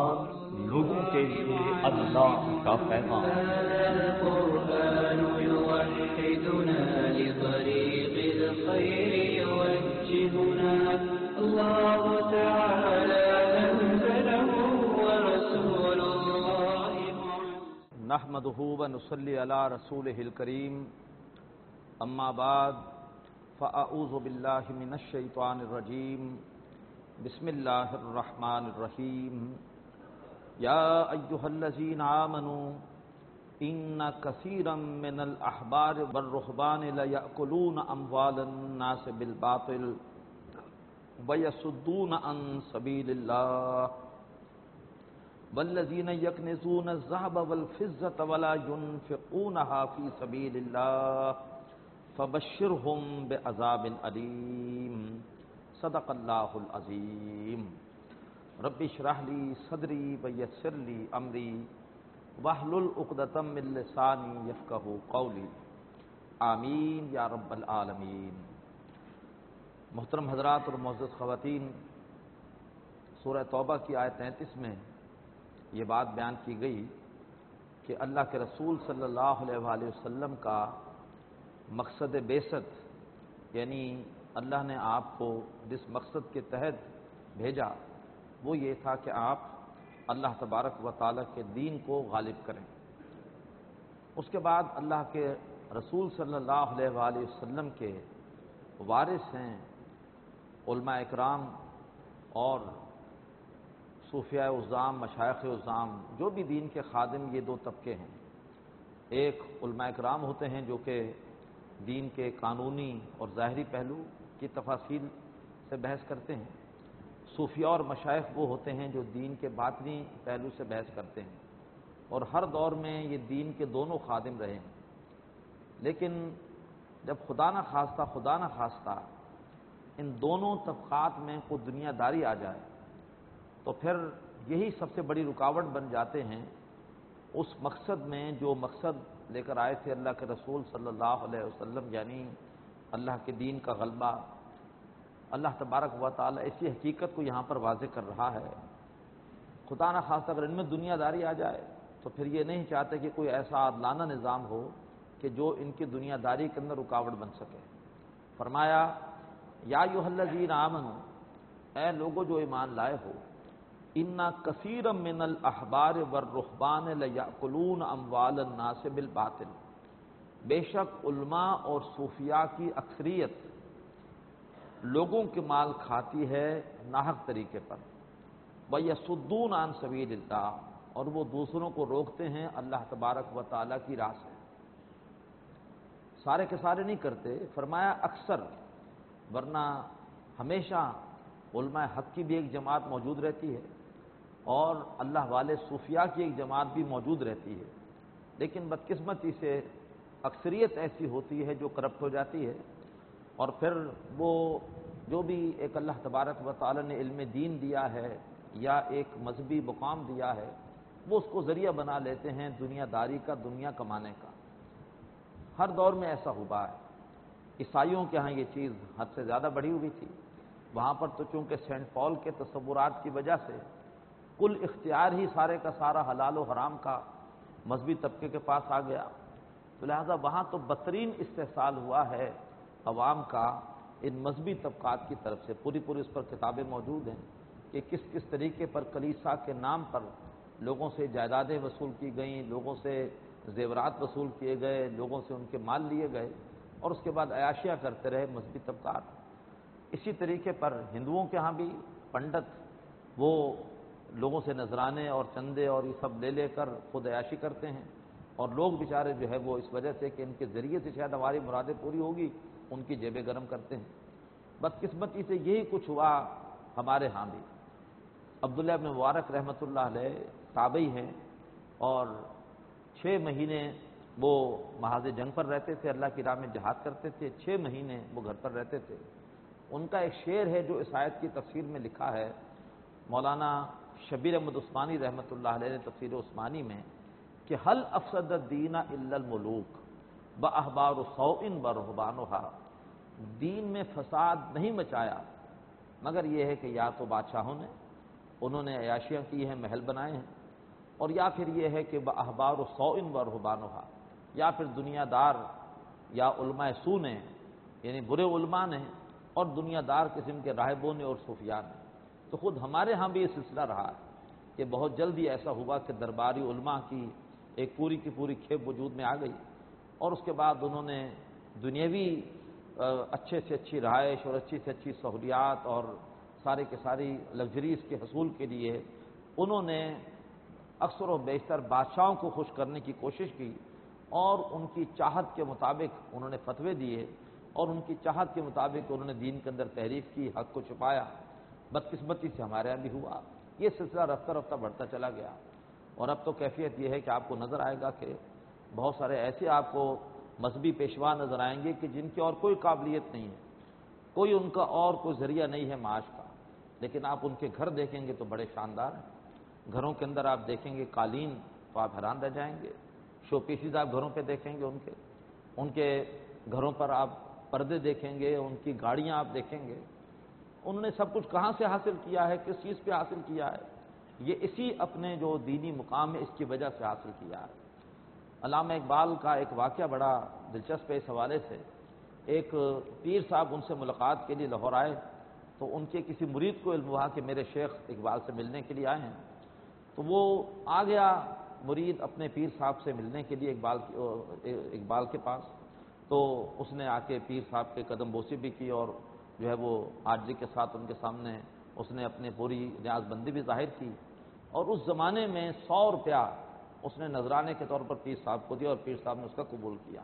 قرآن لوگوں کے لیے اللہ کا پیغام۔ القرآن يوحدنا لطريق الخير يوجهنا الله تعالى أنزله ورسول الله نحمده ونصلي على رسوله الكريم اما بعد فاعوذ بالله من الشيطان الرجيم بسم الله الرحمن الرحيم يا ايها الذين آمنوا ان كثيرا من الاحبار والرهبان ليأكلون اموال الناس بالباطل ويصدون عن سبيل الله والذين يكنزون الذهب والفضة ولا ينفقونها في سبيل الله فبشرهم بعذاب أليم صدق الله العظيم رب اشرح لي صدري ويسر لي أمري واحلل عقدة من لساني يفقهوا قولي آمین یا رب العالمین۔ محترم حضرات اور معزز خواتین، سورہ توبہ کی آیت 33 میں یہ بات بیان کی گئی کہ اللہ کے رسول صلی اللہ علیہ وآلہ وسلم کا مقصد بعثت، یعنی اللہ نے آپ کو جس مقصد کے تحت بھیجا وہ یہ تھا کہ آپ اللہ تبارک و تعالیٰ کے دین کو غالب کریں۔ اس کے بعد اللہ کے رسول صلی اللہ علیہ وآلہ وسلم کے وارث ہیں علماء اکرام اور صوفیاء عظام، مشائخ عظام، جو بھی دین کے خادم، یہ دو طبقے ہیں۔ ایک علماء اکرام ہوتے ہیں جو کہ دین کے قانونی اور ظاہری پہلو کی تفاصیل سے بحث کرتے ہیں۔ صوفیاء اور مشائخ وہ ہوتے ہیں جو دین کے باطنی پہلو سے بحث کرتے ہیں، اور ہر دور میں یہ دین کے دونوں خادم رہے ہیں۔ لیکن جب خدا نہ خواستہ ان دونوں طبقات میں کوئی دنیا داری آ جائے تو پھر یہی سب سے بڑی رکاوٹ بن جاتے ہیں اس مقصد میں جو مقصد لے کر آئے تھے اللہ کے رسول صلی اللہ علیہ وسلم، یعنی اللہ کے دین کا غلبہ۔ اللہ تبارک و تعالیٰ ایسی حقیقت کو یہاں پر واضح کر رہا ہے، خدا نہ خواستہ اگر ان میں دنیا داری آ جائے تو پھر یہ نہیں چاہتے کہ کوئی ایسا عادلانہ نظام ہو کہ جو ان کی دنیا داری کے اندر رکاوٹ بن سکے۔ فرمایا یا ایھا الذین آمنوا، اے لوگو جو ایمان لائے ہو، ان کثیرا من الاحبار والرہبان لیأکلون اموال الناس بالباطل، بے شک علماء اور صوفیاء کی اکثریت لوگوں کے مال کھاتی ہے ناحق طریقے پر، وَيَصُدُّونَ عَن سَبِيلِ اللَّهِ، اور وہ دوسروں کو روکتے ہیں اللہ تبارک و تعالیٰ کی راہ سے۔ سارے کے سارے نہیں کرتے، فرمایا اکثر، ورنہ ہمیشہ علماء حق کی بھی ایک جماعت موجود رہتی ہے اور اللہ والے صوفیاء کی ایک جماعت بھی موجود رہتی ہے، لیکن بدقسمتی سے اکثریت ایسی ہوتی ہے جو کرپٹ ہو جاتی ہے، اور پھر وہ جو بھی ایک اللہ تبارک و تعالی نے علم دین دیا ہے یا ایک مذہبی مقام دیا ہے، وہ اس کو ذریعہ بنا لیتے ہیں دنیا داری کا، دنیا کمانے کا۔ ہر دور میں ایسا ہوا ہے۔ عیسائیوں کے ہاں یہ چیز حد سے زیادہ بڑھی ہوئی تھی، وہاں پر تو چونکہ سینٹ پال کے تصورات کی وجہ سے کل اختیار ہی سارے کا سارا حلال و حرام کا مذہبی طبقے کے پاس آ گیا، تو لہذا وہاں تو بدترین استحصال ہوا ہے عوام کا ان مذہبی طبقات کی طرف سے۔ پوری اس پر کتابیں موجود ہیں کہ کس کس طریقے پر کلیسا کے نام پر لوگوں سے جائیدادیں وصول کی گئیں، لوگوں سے زیورات وصول کیے گئے، لوگوں سے ان کے مال لیے گئے، اور اس کے بعد عیاشیاں کرتے رہے مذہبی طبقات۔ اسی طریقے پر ہندوؤں کے ہاں بھی پنڈت وہ لوگوں سے نذرانے اور چندے اور یہ سب لے کر خود عیاشی کرتے ہیں، اور لوگ بیچارے جو ہے وہ اس وجہ سے کہ ان کے ذریعے سے شاید ہماری مرادیں پوری ہوگی، ان کی جیبیں گرم کرتے ہیں۔ بدقسمتی سے یہی کچھ ہوا ہمارے ہاں بھی۔ عبداللہ ابن مبارک رحمۃ اللہ علیہ تابعی ہیں، اور 6 مہینے وہ محاذ جنگ پر رہتے تھے، اللہ کی راہ میں جہاد کرتے تھے، 6 مہینے وہ گھر پر رہتے تھے۔ ان کا ایک شعر ہے جو اس آیت کی تفسیر میں لکھا ہے، مولانا شبیر احمد عثمانی رحمۃ اللہ علیہ نے تفسیر عثمانی میں، کہ حل افسد الدین الا الملوک باحبار سوء ورہبانھا، دین میں فساد نہیں مچایا مگر یہ ہے کہ یا تو بادشاہوں نے انہوں نے عیاشیاں کی ہیں، محل بنائے ہیں، اور یا پھر یہ ہے کہ احبار و سوء و رہبانها، یا پھر دنیا دار یا علماء سو نے، یعنی برے علماء نے اور دنیا دار قسم کے راہبوں نے اور صوفیاء نے۔ تو خود ہمارے ہاں بھی یہ سلسلہ رہا ہے کہ بہت جلدی ایسا ہوا کہ درباری علماء کی ایک پوری کی پوری کھیپ وجود میں آ گئی، اور اس کے بعد انہوں نے دنیاوی اچھے سے اچھی رہائش اور اچھی سے اچھی سہولیات اور سارے کے ساری لگژریز کے حصول کے لیے انہوں نے اکثر و بیشتر بادشاہوں کو خوش کرنے کی کوشش کی، اور ان کی چاہت کے مطابق انہوں نے فتوے دیے، اور ان کی چاہت کے مطابق انہوں نے دین کے اندر تحریف کی، حق کو چھپایا۔ بدقسمتی سے ہمارے یہاں بھی ہوا، یہ سلسلہ رفتہ رفتہ بڑھتا چلا گیا، اور اب تو کیفیت یہ ہے کہ آپ کو نظر آئے گا کہ بہت سارے ایسے آپ کو مذہبی پیشوا نظر آئیں گے کہ جن کی اور کوئی قابلیت نہیں ہے، کوئی ان کا اور کوئی ذریعہ نہیں ہے معاش کا، لیکن آپ ان کے گھر دیکھیں گے تو بڑے شاندار ہیں۔ گھروں کے اندر آپ دیکھیں گے قالین تو آپ حیران رہ جائیں گے، شو پیسز آپ گھروں پہ دیکھیں گے، ان کے گھروں پر آپ پردے دیکھیں گے، ان کی گاڑیاں آپ دیکھیں گے۔ انہوں نے سب کچھ کہاں سے حاصل کیا ہے، کس چیز پہ حاصل کیا ہے؟ یہ اسی اپنے جو دینی مقام ہے اس کی وجہ سے حاصل کیا ہے۔ علامہ اقبال کا ایک واقعہ بڑا دلچسپ ہے اس حوالے سے۔ ایک پیر صاحب ان سے ملاقات کے لیے لاہور آئے، تو ان کے کسی مرید کو علم ہوا کہ میرے شیخ اقبال سے ملنے کے لیے آئے ہیں، تو وہ آ گیا مرید اپنے پیر صاحب سے ملنے کے لیے اقبال کے پاس۔ تو اس نے آ کے پیر صاحب کے قدم بوسی بھی کی، اور جو ہے وہ عاجزی کے ساتھ ان کے سامنے اس نے اپنی پوری نیاز بندی بھی ظاہر کی، اور اس زمانے میں 100 روپیہ اس نے نذرانے کے طور پر پیر صاحب کو دیا، اور پیر صاحب نے اس کا قبول کیا۔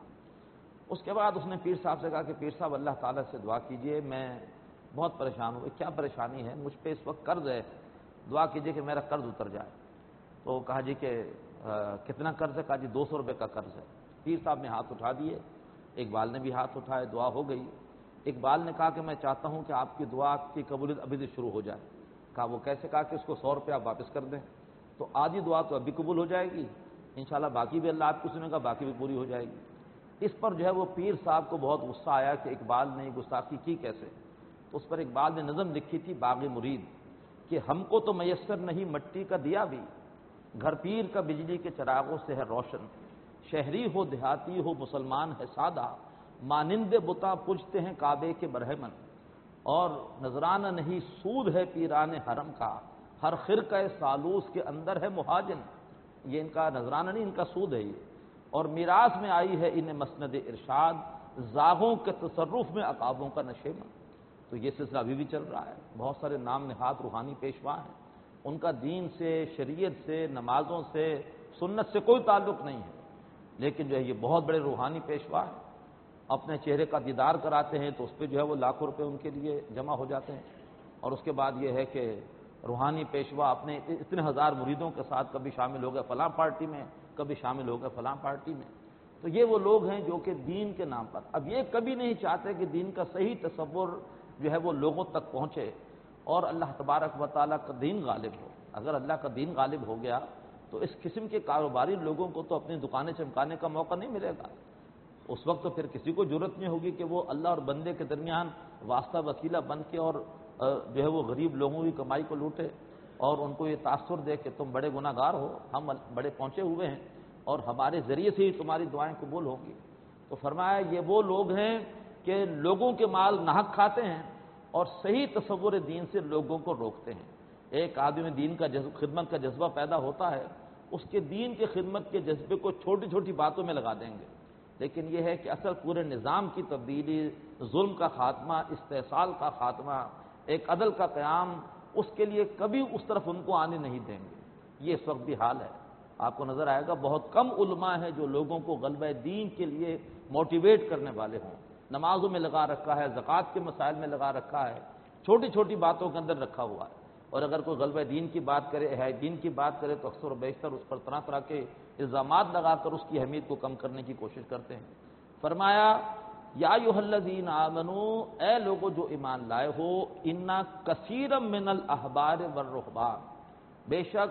اس کے بعد اس نے پیر صاحب سے کہا کہ پیر صاحب اللہ تعالیٰ سے دعا کیجئے، میں بہت پریشان ہوں۔ کیا پریشانی ہے؟ مجھ پہ اس وقت قرض ہے، دعا کیجئے کہ میرا قرض اتر جائے۔ تو کہا جی کہ کتنا قرض ہے؟ کہا جی 200 روپے کا قرض ہے۔ پیر صاحب نے ہاتھ اٹھا دیے، اقبال نے بھی ہاتھ اٹھائے، دعا ہو گئی۔ اقبال نے کہا کہ میں چاہتا ہوں کہ آپ کی دعا کی قبولیت ابھی سے شروع ہو جائے۔ کہا وہ کیسے؟ کہا کہ اس کو 100 روپیہ آپ واپس کر دیں، تو آدھی دعا تو ابھی قبول ہو جائے گی، انشاءاللہ باقی بھی اللہ آپ کو سنے گا، باقی بھی پوری ہو جائے گی۔ اس پر جو ہے وہ پیر صاحب کو بہت غصہ آیا کہ اقبال نے گستاخی کی کیسے؟ تو اس پر اقبال نے نظم لکھی تھی باغ مرید کہ ہم کو تو میسر نہیں مٹی کا دیا بھی، گھر پیر کا بجلی کے چراغوں سے ہے روشن، شہری ہو دیہاتی ہو مسلمان ہے سادہ، مانند بتا پوجتے ہیں کعبے کے برہمن، اور نذرانہ نہیں سود ہے پیران حرم کا، ہر خرقہ سالوس کے اندر ہے مہاجن۔ یہ ان کا نذرانہ نہیں، ان کا سود ہے یہ، اور میراث میں آئی ہے انہیں مسند ارشاد، زاغوں کے تصرف میں عقابوں کا نشیمن۔ تو یہ سلسلہ ابھی بھی چل رہا ہے، بہت سارے نام نہاد روحانی پیشوا ہیں، ان کا دین سے، شریعت سے، نمازوں سے، سنت سے کوئی تعلق نہیں ہے، لیکن جو ہے یہ بہت بڑے روحانی پیشوا ہیں۔ اپنے چہرے کا دیدار کراتے ہیں تو اس پہ جو ہے وہ لاکھوں روپے ان کے لیے جمع ہو جاتے ہیں، اور اس کے بعد یہ ہے کہ روحانی پیشوا اپنے اتنے ہزار مریدوں کے ساتھ کبھی شامل ہو گئے فلاں پارٹی میں، کبھی شامل ہو گئے فلاں پارٹی میں۔ تو یہ وہ لوگ ہیں جو کہ دین کے نام پر اب یہ کبھی نہیں چاہتے کہ دین کا صحیح تصور جو ہے وہ لوگوں تک پہنچے اور اللہ تبارک و تعالیٰ کا دین غالب ہو۔ اگر اللہ کا دین غالب ہو گیا تو اس قسم کے کاروباری لوگوں کو تو اپنی دکانیں چمکانے کا موقع نہیں ملے گا۔ اس وقت تو پھر کسی کو ضرورت نہیں ہوگی کہ وہ اللہ اور بندے کے درمیان واسطہ وسیلہ بن کے اور جو ہے وہ غریب لوگوں کی کمائی کو لوٹے اور ان کو یہ تاثر دے کہ تم بڑے گناہ گار ہو، ہم بڑے پہنچے ہوئے ہیں اور ہمارے ذریعے سے ہی تمہاری دعائیں قبول ہوں گی۔ تو فرمایا یہ وہ لوگ ہیں کہ لوگوں کے مال ناحق کھاتے ہیں اور صحیح تصور دین سے لوگوں کو روکتے ہیں۔ ایک آدمی میں دین کا خدمت کا جذبہ پیدا ہوتا ہے، اس کے دین کی خدمت کے جذبے کو چھوٹی چھوٹی باتوں میں لگا دیں گے، لیکن یہ ہے کہ اصل پورے نظام کی تبدیلی، ظلم کا خاتمہ، استحصال کا خاتمہ، ایک عدل کا قیام، اس کے لیے کبھی اس طرف ان کو آنے نہیں دیں گے۔ یہ اس وقت بھی حال ہے، آپ کو نظر آئے گا بہت کم علماء ہیں جو لوگوں کو غلبہ دین کے لیے موٹیویٹ کرنے والے ہوں۔ نمازوں میں لگا رکھا ہے، زکوٰۃ کے مسائل میں لگا رکھا ہے، چھوٹی چھوٹی باتوں کے اندر رکھا ہوا ہے، اور اگر کوئی غلبہ دین کی بات کرے، احیاء دین کی بات کرے تو اکثر و بیشتر اس پر طرح طرح کے الزامات لگا کر اس کی اہمیت کو کم کرنے کی کوشش کرتے ہیں۔ فرمایا یا ایھا الذین آمنوا، اے لوگو جو ایمان لائے ہو، انا کثیرا من الاحبار والرہبان، بے شک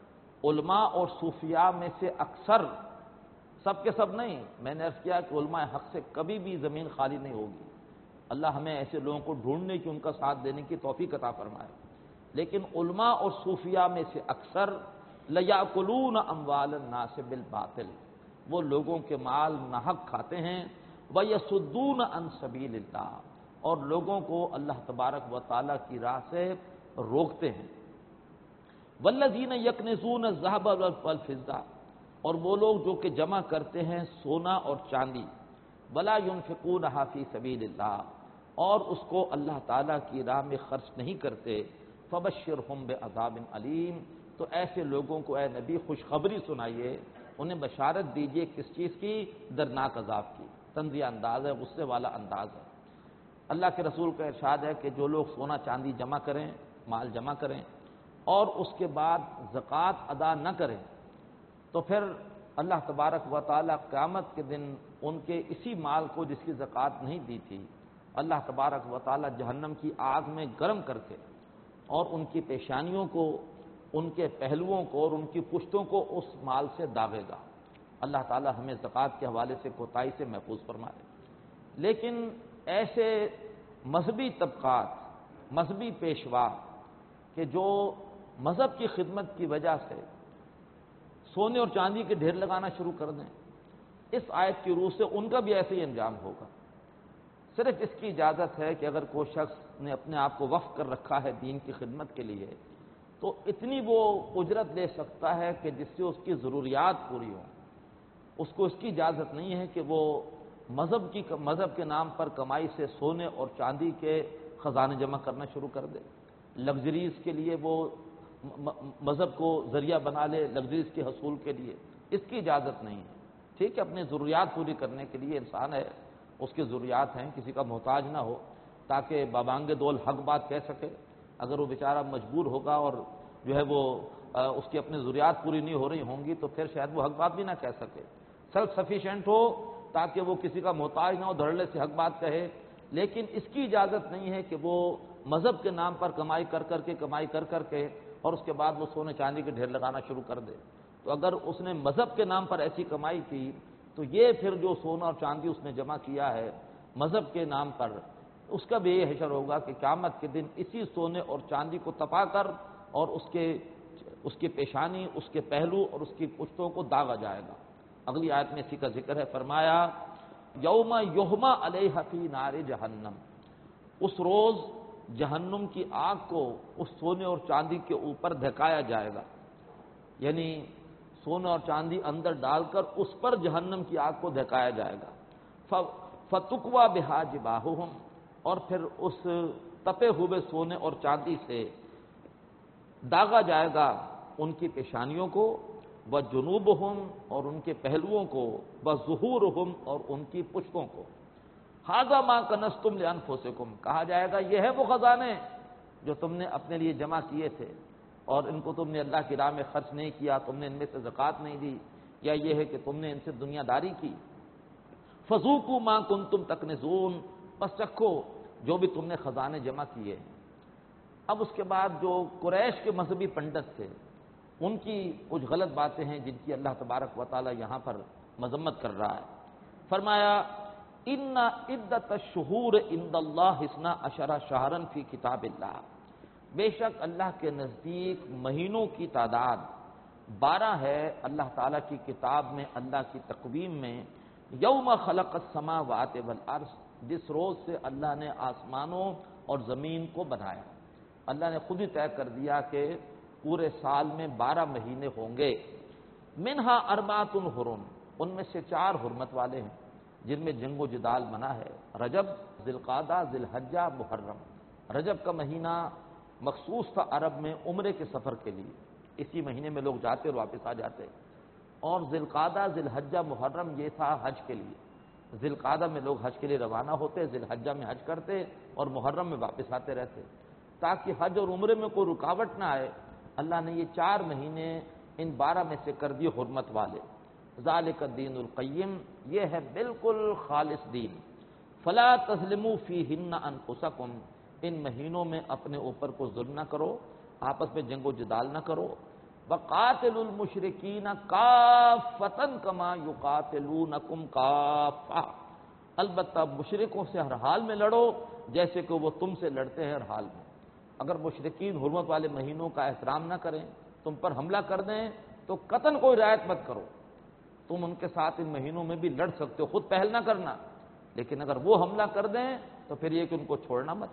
علماء اور صوفیاء میں سے اکثر، سب کے سب نہیں، میں نے عرض کیا کہ علماء حق سے کبھی بھی زمین خالی نہیں ہوگی، اللہ ہمیں ایسے لوگوں کو ڈھونڈنے کی، ان کا ساتھ دینے کی توفیق عطا فرمائے۔ لیکن علماء اور صوفیاء میں سے اکثر لیاکلون اموال الناس بالباطل، وہ لوگوں کے مال ناحق کھاتے ہیں، ویصدون عن سبیل اللہ، اور لوگوں کو اللہ تبارک و تعالیٰ کی راہ سے روکتے ہیں۔ والذین یکنزون الذهب والفضہ، اور وہ لوگ جو کہ جمع کرتے ہیں سونا اور چاندی، ولا ينفقونها فی سبیل اللہ، اور اس کو اللہ تعالیٰ کی راہ میں خرچ نہیں کرتے، فبشرہم بعذاب علیم، تو ایسے لوگوں کو اے نبی خوشخبری سنائیے، انہیں بشارت دیجئے کس چیز کی؟ دردناک عذاب کی۔ تنزیہ انداز ہے، غصے والا انداز ہے۔ اللہ کے رسول کا ارشاد ہے کہ جو لوگ سونا چاندی جمع کریں، مال جمع کریں، اور اس کے بعد زکوٰۃ ادا نہ کریں، تو پھر اللہ تبارک و تعالیٰ قیامت کے دن ان کے اسی مال کو جس کی زکوٰۃ نہیں دی تھی، اللہ تبارک و تعالیٰ جہنم کی آگ میں گرم کر کے اور ان کی پیشانیوں کو، ان کے پہلوؤں کو اور ان کی پشتوں کو اس مال سے داغے گا۔ اللہ تعالیٰ ہمیں زکوٰۃ کے حوالے سے کوتاہی سے محفوظ فرمائے۔ لیکن ایسے مذہبی طبقات، مذہبی پیشوا کہ جو مذہب کی خدمت کی وجہ سے سونے اور چاندی کے ڈھیر لگانا شروع کر دیں، اس آیت کی روح سے ان کا بھی ایسے ہی انجام ہوگا۔ صرف اس کی اجازت ہے کہ اگر کوئی شخص نے اپنے آپ کو وقف کر رکھا ہے دین کی خدمت کے لیے، تو اتنی وہ اجرت لے سکتا ہے کہ جس سے اس کی ضروریات پوری ہوں۔ اس کو اس کی اجازت نہیں ہے کہ وہ مذہب کے نام پر کمائی سے سونے اور چاندی کے خزانے جمع کرنا شروع کر دے، لگژریز کے لیے وہ مذہب کو ذریعہ بنا لے، لگژریز کے حصول کے لیے، اس کی اجازت نہیں ہے۔ ٹھیک ہے، اپنی ضروریات پوری کرنے کے لیے انسان ہے، اس کی ضروریات ہیں، کسی کا محتاج نہ ہو، تاکہ بابانگ دول حق بات کہہ سکے۔ اگر وہ بیچارہ مجبور ہوگا اور جو ہے وہ اس کی اپنی ضروریات پوری نہیں ہو رہی ہوں گی، تو پھر شاید وہ حق بات بھی نہ کہہ سکے۔ سیلف سفیشینٹ ہو تاکہ وہ کسی کا محتاج نہ ہو، دھڑلے سے حق بات کہے، لیکن اس کی اجازت نہیں ہے کہ وہ مذہب کے نام پر کمائی کر کر کے اور اس کے بعد وہ سونے چاندی کے ڈھیر لگانا شروع کر دے۔ تو اگر اس نے مذہب کے نام پر ایسی کمائی کی، تو یہ پھر جو سونا اور چاندی اس نے جمع کیا ہے مذہب کے نام پر، اس کا بھی یہ حشر ہوگا کہ قیامت کے دن اسی سونے اور چاندی کو تپا کر اور اس کی پیشانی، اس کے پہلو اور اس کی پشتوں کو داغا جائے گا۔ اگلی آیت میں اسی کا ذکر ہے، فرمایا یوم یحمى علیہ فی نار جہنم، اس روز جہنم کی آگ کو اس سونے اور چاندی کے اوپر دھکایا جائے گا، یعنی سونا اور چاندی اندر ڈال کر اس پر جہنم کی آگ کو دھکایا جائے گا۔ فتقوی بہا جباہہم، اور پھر اس تپے ہوئے سونے اور چاندی سے داغا جائے گا ان کی پیشانیوں کو، وجنوبہم، اور ان کے پہلوؤں کو، وظہورہم، اور ان کی پشتوں کو۔ ھذا ما کنزتم لانفسکم، کہا جائے گا یہ ہے وہ خزانے جو تم نے اپنے لیے جمع کیے تھے اور ان کو تم نے اللہ کی راہ میں خرچ نہیں کیا، تم نے ان میں سے زکوٰۃ نہیں دی، یا یہ ہے کہ تم نے ان سے دنیا داری کی۔ فذوقوا ما کنتم تکنزون، پس چکھو جو بھی تم نے خزانے جمع کیے۔ اب اس کے بعد جو قریش کے مذہبی پنڈت تھے، ان کی کچھ غلط باتیں ہیں جن کی اللہ تبارک و تعالی یہاں پر مذمت کر رہا ہے۔ فرمایا ان عدت الشہور عند اللہ 12 شہرا فی کتاب اللہ، بے شک اللہ کے نزدیک مہینوں کی تعداد 12 ہے اللہ تعالیٰ کی کتاب میں، اللہ کی تقویم میں، یوم خلق السماوات والارض، جس روز سے اللہ نے آسمانوں اور زمین کو بنایا۔ اللہ نے خود ہی طے کر دیا کہ پورے سال میں 12 مہینے ہوں گے، منہا اربعۃ حرم، ان میں سے 4 حرمت والے ہیں جن میں جنگ و جدال منع ہے، رجب، ذی القعدہ، ذی الحجہ، محرم۔ رجب کا مہینہ مخصوص تھا عرب میں عمرے کے سفر کے لیے، اسی مہینے میں لوگ جاتے اور واپس آ جاتے، اور ذی القعدہ، ذی الحجہ، محرم یہ تھا حج کے لیے۔ ذی القعدہ میں لوگ حج کے لیے روانہ ہوتے، ذی الحجہ میں حج کرتے اور محرم میں واپس آتے رہتے، تاکہ حج اور عمرے میں کوئی رکاوٹ نہ آئے۔ اللہ نے یہ 4 مہینے ان 12 میں سے کر دیے حرمت والے۔ ذالک الدین القیم، یہ ہے بالکل خالص دین۔ فلا تظلموا فیہن انفسکم، ان مہینوں میں اپنے اوپر کو ظلم نہ کرو، آپس میں جنگ و جدال نہ کرو۔ وقاتلوا المشرکین کافۃ کما یقاتلونکم کافۃ، البتہ مشرکوں سے ہر حال میں لڑو جیسے کہ وہ تم سے لڑتے ہیں ہر حال میں۔ اگر مشرکین حرمت والے مہینوں کا احترام نہ کریں، تم پر حملہ کر دیں تو قطعاً کوئی رعایت مت کرو، تم ان کے ساتھ ان مہینوں میں بھی لڑ سکتے ہو، خود پہل نہ کرنا، لیکن اگر وہ حملہ کر دیں تو پھر یہ کہ ان کو چھوڑنا مت۔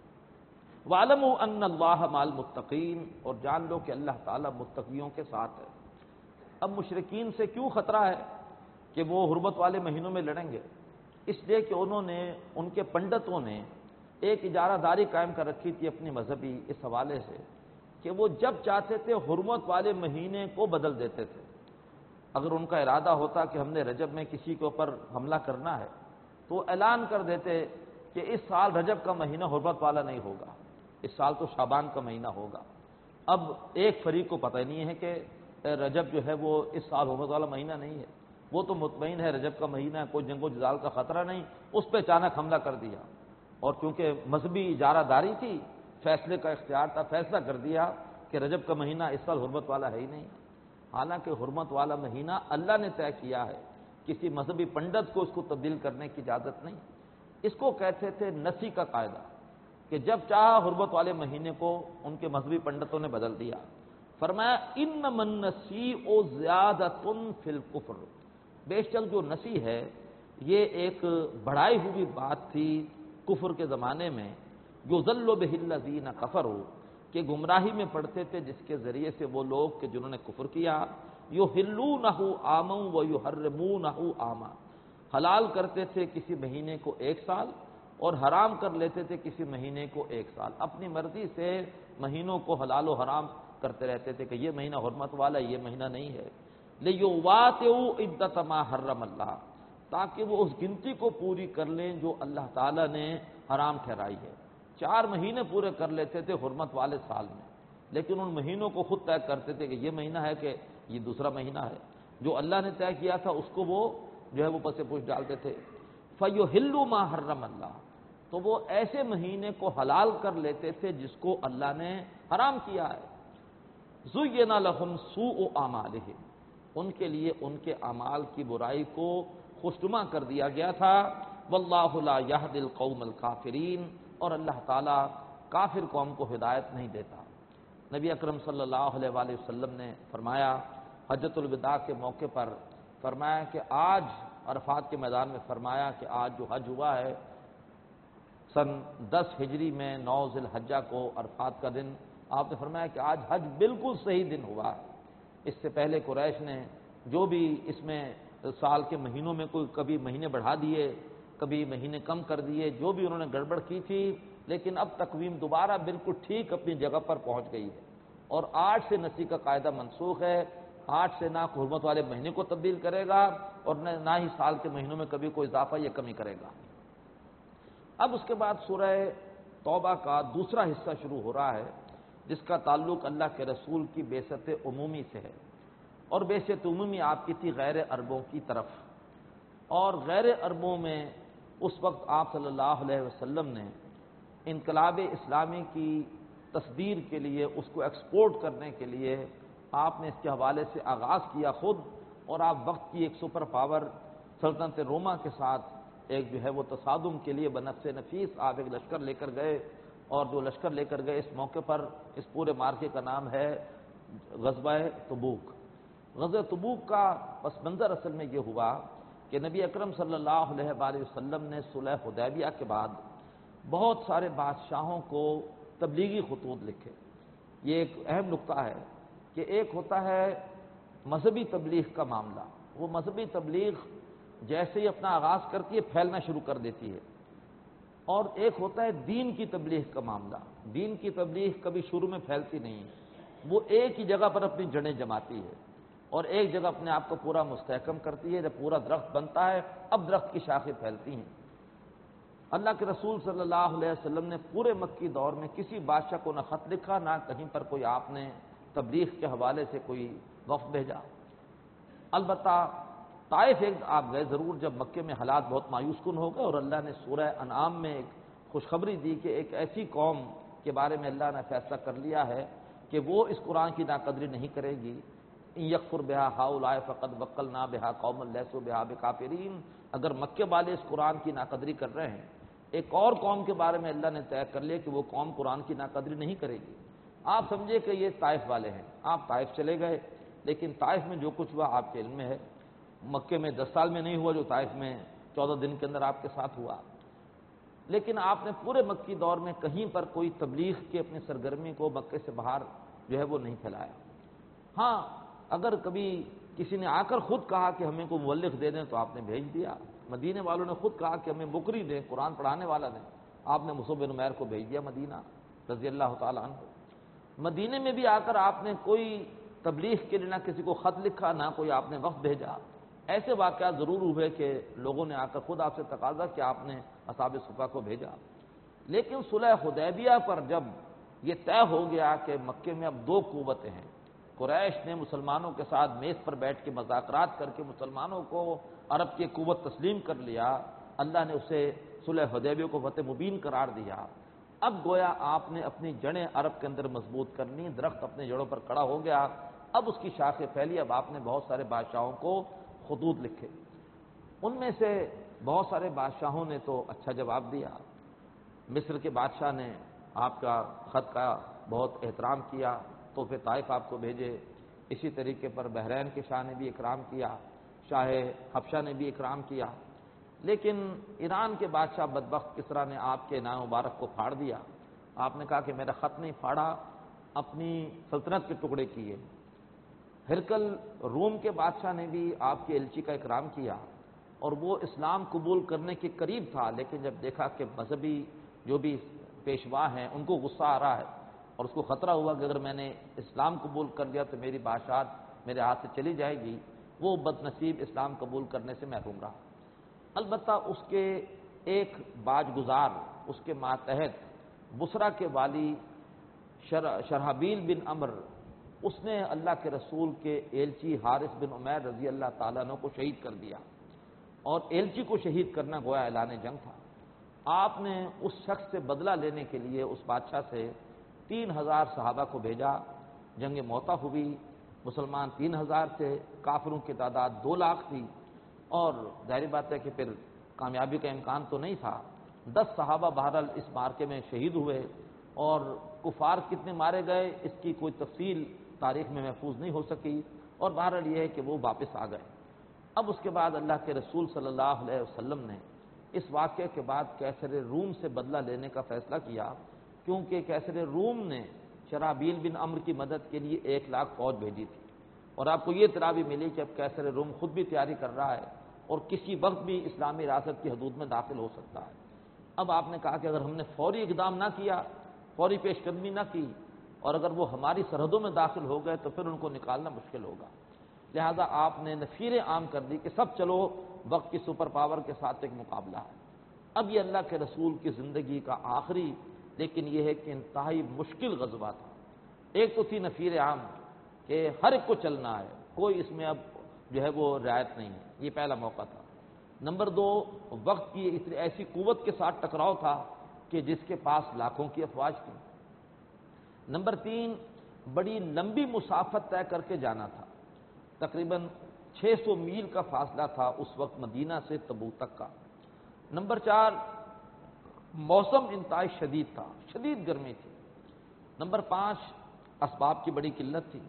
وَاعْلَمُوا أَنَّ اللَّهَ مَعَ الْمُتَّقِينَ، اور جان لو کہ اللہ تعالیٰ متقیوں کے ساتھ ہے۔ اب مشرکین سے کیوں خطرہ ہے کہ وہ حرمت والے مہینوں میں لڑیں گے؟ اس لیے کہ انہوں نے، ان کے پنڈتوں نے ایک اجارہ داری قائم کر رکھی تھی اپنی مذہبی اس حوالے سے کہ وہ جب چاہتے تھے حرمت والے مہینے کو بدل دیتے تھے۔ اگر ان کا ارادہ ہوتا کہ ہم نے رجب میں کسی کے اوپر حملہ کرنا ہے تو اعلان کر دیتے کہ اس سال رجب کا مہینہ حرمت والا نہیں ہوگا، اس سال تو شعبان کا مہینہ ہوگا۔ اب ایک فریق کو پتہ نہیں ہے کہ رجب جو ہے وہ اس سال حرمت والا مہینہ نہیں ہے، وہ تو مطمئن ہے رجب کا مہینہ ہے، کوئی جنگ و جدال کا خطرہ نہیں، اس پہ اچانک حملہ کر دیا، اور چونکہ مذہبی اجارہ داری تھی، فیصلے کا اختیار تھا، فیصلہ کر دیا کہ رجب کا مہینہ اس سال حرمت والا ہے ہی نہیں۔ حالانکہ حرمت والا مہینہ اللہ نے طے کیا ہے، کسی مذہبی پنڈت کو اس کو تبدیل کرنے کی اجازت نہیں۔ اس کو کہتے تھے نسی کا قاعدہ، کہ جب چاہا حرمت والے مہینے کو ان کے مذہبی پنڈتوں نے بدل دیا۔ فرمایا انما النسیء زیادۃ فی الکفر، بے شک جو نسی ہے یہ ایک بڑھائی ہوئی بات تھی کفر کے زمانے میں، یضل بہ الذین کفروا، کہ گمراہی میں پڑتے تھے جس کے ذریعے سے وہ لوگ کہ جنہوں نے کفر کیا، یحلونہ عاما ویحرمونہ عاما، حلال کرتے تھے کسی مہینے کو ایک سال اور حرام کر لیتے تھے کسی مہینے کو ایک سال، اپنی مرضی سے مہینوں کو حلال و حرام کرتے رہتے تھے کہ یہ مہینہ حرمت والا ہے، یہ مہینہ نہیں ہے۔ لیواطئوا عدۃ ما حرم اللہ، تاکہ وہ اس گنتی کو پوری کر لیں جو اللہ تعالیٰ نے حرام ٹھہرائی ہے۔ 4 مہینے پورے کر لیتے تھے حرمت والے سال میں، لیکن ان مہینوں کو خود طے کرتے تھے کہ یہ مہینہ ہے کہ یہ دوسرا مہینہ ہے، جو اللہ نے طے کیا تھا اس کو وہ جو ہے وہ پس پوچھ ڈالتے تھے۔ فَيُحِلُّ مَا حَرَّمَ اللَّهُ، تو وہ ایسے مہینے کو حلال کر لیتے تھے جس کو اللہ نے حرام کیا ہے۔ زُيِّنَ لَهُمْ سُوءُ أَعْمَالِهِمْ، ان کے لیے ان کے اعمال کی برائی کو خوشنما کر دیا گیا تھا۔ وَاللَّهُ لَا يَهْدِي الْقَوْمَ الْكَافِرِينَ، اور اللہ تعالیٰ کافر قوم کو ہدایت نہیں دیتا۔ نبی اکرم صلی اللہ علیہ وآلہ وسلم نے فرمایا حجۃ الوداع کے موقع پر، فرمایا کہ آج عرفات کے میدان میں فرمایا کہ آج جو حج ہوا ہے سن 10 ہجری میں 9 ذی الحجہ کو عرفات کا دن، آپ نے فرمایا کہ آج حج بالکل صحیح دن ہوا ہے۔ اس سے پہلے قریش نے جو بھی اس میں سال کے مہینوں میں کوئی کبھی مہینے بڑھا دیے، کبھی مہینے کم کر دیے، جو بھی انہوں نے گڑبڑ کی تھی، لیکن اب تقویم دوبارہ بالکل ٹھیک اپنی جگہ پر پہنچ گئی ہے، اور 8 سے نسی کا قاعدہ منسوخ ہے۔ 8 سے نہ حرمت والے مہینے کو تبدیل کرے گا اور نہ ہی سال کے مہینوں میں کبھی کوئی اضافہ یا کمی کرے گا۔ اب اس کے بعد سورہ توبہ کا دوسرا حصہ شروع ہو رہا ہے، جس کا تعلق اللہ کے رسول کی بعثت عمومی سے ہے، اور بعثت عمومی آپ کی تھی غیر عربوں کی طرف، اور غیر عربوں میں اس وقت آپ صلی اللہ علیہ وسلم نے انقلاب اسلامی کی تصدیر کے لیے، اس کو ایکسپورٹ کرنے کے لیے آپ نے اس کے حوالے سے آغاز کیا خود، اور آپ وقت کی ایک سپر پاور سلطنت روما کے ساتھ ایک جو ہے وہ تصادم کے لیے بنفس نفیس آپ ایک لشکر لے کر گئے، اور جو لشکر لے کر گئے اس موقع پر اس پورے مارکے کا نام ہے غزوہ تبوک۔ غزوہ تبوک کا پس منظر اصل میں یہ ہوا کہ نبی اکرم صلی اللہ علیہ وآلہ وسلم نے صلح حدیبیہ کے بعد بہت سارے بادشاہوں کو تبلیغی خطوط لکھے۔ یہ ایک اہم نقطہ ہے کہ ایک ہوتا ہے مذہبی تبلیغ کا معاملہ، وہ مذہبی تبلیغ جیسے ہی اپنا آغاز کرتی ہے پھیلنا شروع کر دیتی ہے، اور ایک ہوتا ہے دین کی تبلیغ کا معاملہ۔ دین کی تبلیغ کبھی شروع میں پھیلتی نہیں، وہ ایک ہی جگہ پر اپنی جڑیں جماتی ہے اور ایک جگہ اپنے آپ کو پورا مستحکم کرتی ہے۔ جب پورا درخت بنتا ہے اب درخت کی شاخیں پھیلتی ہیں۔ اللہ کے رسول صلی اللہ علیہ وسلم نے پورے مکی دور میں کسی بادشاہ کو نہ خط لکھا، نہ کہیں پر کوئی آپ نے تبلیغ کے حوالے سے کوئی وفد بھیجا۔ البتہ طائف ایک آپ گئے ضرور جب مکے میں حالات بہت مایوس کن ہو گئے، اور اللہ نے سورہ انعام میں ایک خوشخبری دی کہ ایک ایسی قوم کے بارے میں اللہ نے فیصلہ کر لیا ہے کہ وہ اس قرآن کی ناقدری نہیں کرے گی۔ ان یکفر بہا ہؤلاء فقد وکلنا بہا قوما لیسوا بہا بکافرین، اگر مکے والے اس قرآن کی ناقدری کر رہے ہیں ایک اور قوم کے بارے میں اللہ نے طے کر لیا کہ وہ قوم قرآن کی ناقدری نہیں کرے گی۔ آپ سمجھے کہ یہ طائف والے ہیں، آپ طائف چلے گئے، لیکن طائف میں جو کچھ ہوا آپ کے علم میں ہے۔ مکے میں 10 سال میں نہیں ہوا جو طائف میں 14 دن کے اندر آپ کے ساتھ ہوا، لیکن آپ نے پورے مکی دور میں کہیں پر کوئی تبلیغ کی اپنی سرگرمی کو مکے سے باہر جو ہے وہ نہیں پھیلایا۔ ہاں اگر کبھی کسی نے آ کر خود کہا کہ ہمیں کوئی مبلغ دے دیں تو آپ نے بھیج دیا۔ مدینے والوں نے خود کہا کہ ہمیں مقری دیں، قرآن پڑھانے والا دیں، آپ نے مصعب بن عمیر کو بھیج دیا مدینہ رضی اللہ تعالیٰ عنہ۔ مدینے میں بھی آ کر آپ نے کوئی تبلیغ کے لیے نہ کسی کو خط لکھا، نہ کوئی آپ نے وفد بھیجا۔ ایسے واقعات ضرور ہوئے کہ لوگوں نے آ کر خود آپ سے تقاضا کہ آپ نے اصحاب صفا کو بھیجا، لیکن صلح حدیبیہ پر جب یہ طے ہو گیا کہ مکے میں اب 2 قوتیں ہیں، قریش نے مسلمانوں کے ساتھ میز پر بیٹھ کے مذاکرات کر کے مسلمانوں کو عرب کی قوت تسلیم کر لیا، اللہ نے اسے صلح حدیبیہ کو فتح مبین قرار دیا۔ اب گویا آپ نے اپنی جڑیں عرب کے اندر مضبوط کرنی، درخت اپنے جڑوں پر کھڑا ہو گیا، اب اس کی شاخیں پھیلی، اب آپ نے بہت سارے بادشاہوں کو خطوط لکھے۔ ان میں سے بہت سارے بادشاہوں نے تو اچھا جواب دیا۔ مصر کے بادشاہ نے آپ کا خط کا بہت احترام کیا، تحفے طائف آپ کو بھیجے۔ اسی طریقے پر بحرین کے شاہ نے بھی اکرام کیا، شاہ حبشہ نے بھی اکرام کیا، لیکن ایران کے بادشاہ بدبخت کسریٰ نے آپ کے نام مبارک کو پھاڑ دیا۔ آپ نے کہا کہ میرا خط نہیں پھاڑا، اپنی سلطنت کے ٹکڑے کیے۔ ہرکل روم کے بادشاہ نے بھی آپ کی ایلچی کا اکرام کیا، اور وہ اسلام قبول کرنے کے قریب تھا، لیکن جب دیکھا کہ مذہبی جو بھی پیشوا ہیں ان کو غصہ آ رہا ہے اور اس کو خطرہ ہوا کہ اگر میں نے اسلام قبول کر لیا تو میری بادشاہت میرے ہاتھ سے چلی جائے گی، وہ بد نصیب اسلام قبول کرنے سے محروم رہا۔ البتہ اس کے ایک باج گزار، اس کے ماتحت بصرہ کے والی شرحبیل بن عمر، اس نے اللہ کے رسول کے ایلچی حارث بن عمیر رضی اللہ تعالیٰ عنہ کو شہید کر دیا، اور ایلچی کو شہید کرنا گویا اعلان جنگ تھا۔ آپ نے اس شخص سے بدلہ لینے کے لیے اس بادشاہ سے 3000 صحابہ کو بھیجا، جنگ موطا ہوئی، مسلمان 3000 تھے، کافروں کی تعداد 2 لاکھ تھی، اور ظاہر بات ہے کہ پھر کامیابی کا امکان تو نہیں تھا۔ 10 صحابہ بہرحال اس مارکے میں شہید ہوئے، اور کفار کتنے مارے گئے اس کی کوئی تفصیل تاریخ میں محفوظ نہیں ہو سکی، اور بہرحال یہ ہے کہ وہ واپس آ گئے۔ اب اس کے بعد اللہ کے رسول صلی اللہ علیہ وسلم نے اس واقعے کے بعد کیسر روم سے بدلہ لینے کا فیصلہ کیا، کیونکہ کیسر روم نے شرحبیل بن عمر کی مدد کے لیے 1 لاکھ فوج بھیجی تھی، اور آپ کو یہ اطلاع بھی ملی کہ اب کیسر روم خود بھی تیاری کر رہا ہے اور کسی وقت بھی اسلامی ریاست کی حدود میں داخل ہو سکتا ہے۔ اب آپ نے کہا کہ اگر ہم نے فوری اقدام نہ کیا، فوری پیش قدمی نہ کی، اور اگر وہ ہماری سرحدوں میں داخل ہو گئے تو پھر ان کو نکالنا مشکل ہوگا، لہذا آپ نے نفیر عام کر دی کہ سب چلو، وقت کی سپر پاور کے ساتھ ایک مقابلہ ہے۔ اب یہ اللہ کے رسول کی زندگی کا آخری لیکن یہ ہے کہ انتہائی مشکل غزوہ تھا۔ ایک تو تھی نفیر عام کہ ہر ایک کو چلنا ہے، کوئی اس میں اب جو ہے وہ رعایت نہیں ہے، یہ پہلا موقع تھا۔ نمبر 2، وقت کی ایسی قوت کے ساتھ ٹکراؤ تھا کہ جس کے پاس لاکھوں کی افواج تھی۔ نمبر 3، بڑی لمبی مسافت طے کر کے جانا تھا، تقریباً 600 میل کا فاصلہ تھا اس وقت مدینہ سے تبوک تک کا۔ نمبر 4، موسم انتہائی شدید تھا، شدید گرمی تھی۔ نمبر 5، اسباب کی بڑی قلت تھی،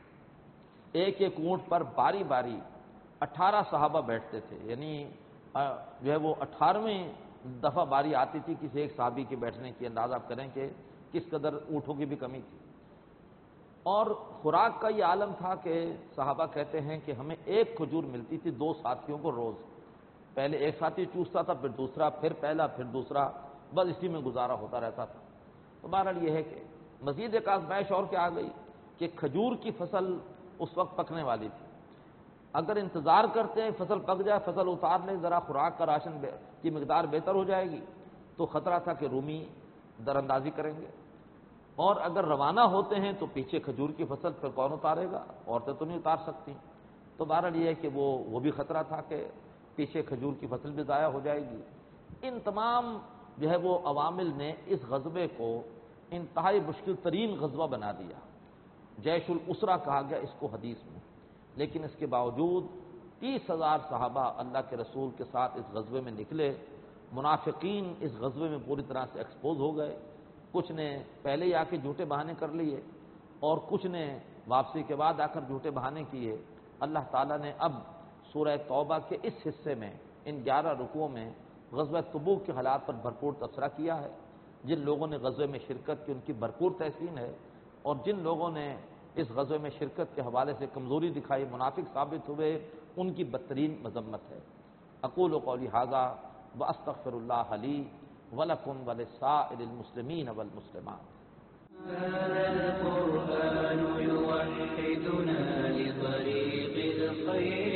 ایک ایک اونٹ پر باری باری 18 صحابہ بیٹھتے تھے، یعنی جو ہے وہ 18ویں دفعہ باری آتی تھی کسی ایک صحابی کے بیٹھنے کی، اندازہ آپ کریں کہ کس قدر اونٹوں کی بھی کمی تھی۔ اور خوراک کا یہ عالم تھا کہ صحابہ کہتے ہیں کہ ہمیں 1 کھجور ملتی تھی 2 ساتھیوں کو روز، پہلے ایک ساتھی چوستا تھا، پھر دوسرا، پھر پہلا، پھر دوسرا، بس اسی میں گزارا ہوتا رہتا تھا۔ تو بہرحال یہ ہے کہ مزید ایک آزمائش اور کیا آ گئی کہ کھجور کی فصل اس وقت پکنے والی تھی، اگر انتظار کرتے ہیں فصل پک جائے، فصل اتار لیں، ذرا خوراک کا راشن کی مقدار بہتر ہو جائے گی، تو خطرہ تھا کہ رومی در اندازی کریں گے، اور اگر روانہ ہوتے ہیں تو پیچھے کھجور کی فصل پھر کون اتارے گا، عورتیں تو نہیں اتار سکتی۔ تو بہرحال یہ ہے کہ وہ بھی خطرہ تھا کہ پیچھے کھجور کی فصل بھی ضائع ہو جائے گی۔ ان تمام جو ہے وہ عوامل نے اس غزوے کو انتہائی مشکل ترین غزوہ بنا دیا، جیش الاسرہ کہا گیا اس کو حدیث میں، لیکن اس کے باوجود 30,000 صحابہ اللہ کے رسول کے ساتھ اس غزوے میں نکلے، منافقین اس غزوے میں پوری طرح سے ایکسپوز ہو گئے. کچھ نے پہلے ہی آ کے جھوٹے بہانے کر لیے اور کچھ نے واپسی کے بعد آ کر جھوٹے بہانے کیے. اللہ تعالیٰ نے اب سورہ توبہ کے اس حصے میں ان 11 رکوعوں میں غزوہ تبوک کے حالات پر بھرپور تبصرہ کیا ہے. جن لوگوں نے غزوے میں شرکت کی ان کی بھرپور تحسین ہے، اور جن لوگوں نے اس غزوے میں شرکت کے حوالے سے کمزوری دکھائی، منافق ثابت ہوئے، ان کی بدترین مذمت ہے. اقول قولی ھذا واستغفر اللہ لی ولکم ولسائر المسلمین والمسلمات. هذا القرآن يوحدنا لطريق الخير